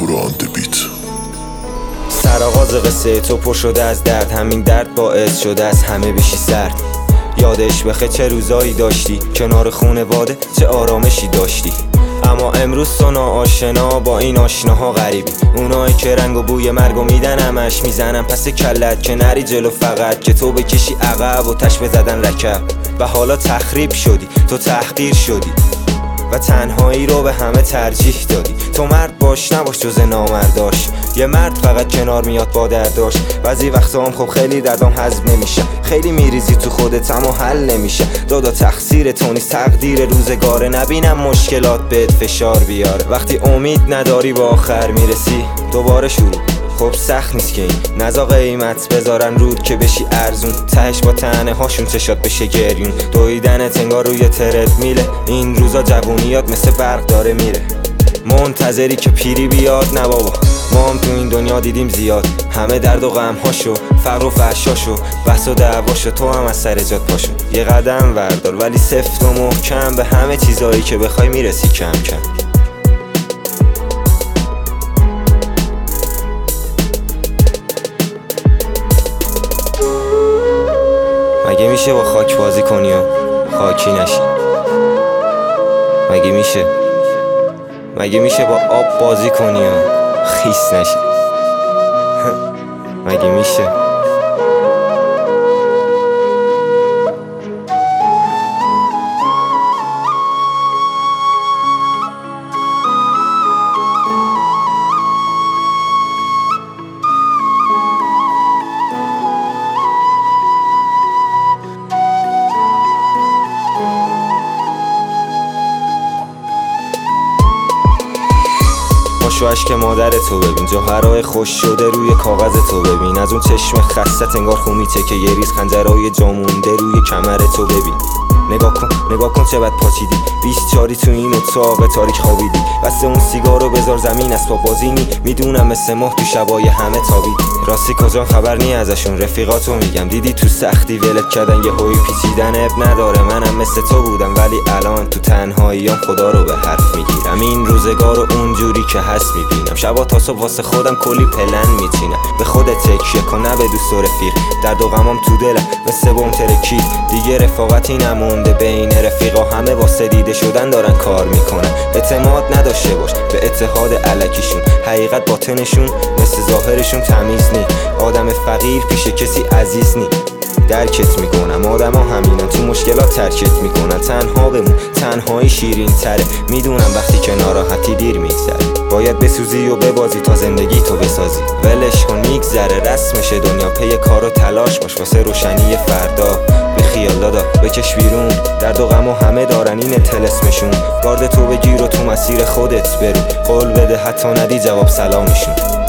پورو آن بیت. سرآغاز قصه تو پر شده از درد، همین درد باعث شده از همه بشی سرد. یادش بخیر چه روزایی داشتی کنار خونواده، چه آرامشی داشتی. اما امروز تو ناآشنا با این آشناها غریبی، اونایی که رنگ و بوی مرگو میدن همش میزنن پس کلت که نری جلو، فقط که تو بکشی عقب و تش بزدن رکب. و حالا تخریب شدی، تو تحقیر شدی و تنهایی رو به همه ترجیح دادی. تو مرد باش نباش جز نامرداش، یه مرد فقط کنار میاد با درداش. بعضی وقتا هم خب خیلی دردام هضم نمیشه، خیلی میریزی تو خودت اما حل نمیشه. دادا تقصیر تو نیست، تقدیر روزگاره. نبینم مشکلات بهت فشار بیاره، وقتی امید نداری با آخر میرسی دوباره شروع. خب سخت نیست که این نزا قیمت بذارن رود که بشی ارزون، تهش با تنه هاشون چشات بشه گریون. دویدنت انگار روی ترد میله، این روزا جوونیات مثل برق داره میره. منتظری که پیری بیاد؟ نه بابا، ما هم تو این دنیا دیدیم زیاد، همه درد و غم هاشو، فقر و فحشاشو، بحث و دعواشو. تو هم از سر جات پاشو، یه قدم وردار ولی سفت و محکم، به همه چیزایی که بخوای میرسی کم کم. مگه میشه با خاک بازی کنی و خاکی نشی؟ مگه میشه با آب بازی کنی و خیس نشی؟ مگه میشه؟ پاشو اشک مادر تو ببین، جوهرهای خوش شده روی کاغذ تو ببین. از اون چشم خستت انگار خومیته که یه ریز خنجرهای جا مونده روی کمر تو ببین. نگاه کن چه بد پاچیدی، 24 تو این اتاق تاریک خوابیدی. بس اون سیگارو بذار زمین، از پاپازی نی میدونم مثل ماه تو شبای همه تابیدی. راستی کجا خبر نی ازشون، رفیقاتو میگم دیدی تو سختی ولت کردن، یه هوی پیچیدن اب نداره. منم مثل تو بودم ولی الان تو تنهاییام خدا رو به حرف میگیرم. این روزگارو اونجوری که هست میبینم، شبا تا صبح واسه خودم کلی پلن میچینم. به خودت تکیه کن نه به دوست و رفیق، درد و غمام تو دلم مثل بم ترکید. دیگه رفاقتی نمونده بین رفیقا، همه واسه دیده شدن دارن کار میکنن. اعتماد نداشته باش به اتحاد الکیشون، حقیقت باطنشون مثل ظاهرشون تمیز نی. آدم فقیر پیش کسی عزیز نی. درکت میکنم آدم ها همینن، تو مشکلات ترکت میکنن. تنها بمون، تنهایی شیرین تره. میدونم وقتی که ناراحتی دیر میگذره، باید بسوزی و ببازی تا زندگی تو بسازی. ولش کن میگذره، رسمشه دنیا، پی کار و تلاش باش واسه روشنی فردا. به خیال دادا بکش بیرون، درد و غم و همه دارن این طلسمشون. گارد تو بگیر و تو مسیر خودت برو، قول بده حتی ندی جواب سلامشون.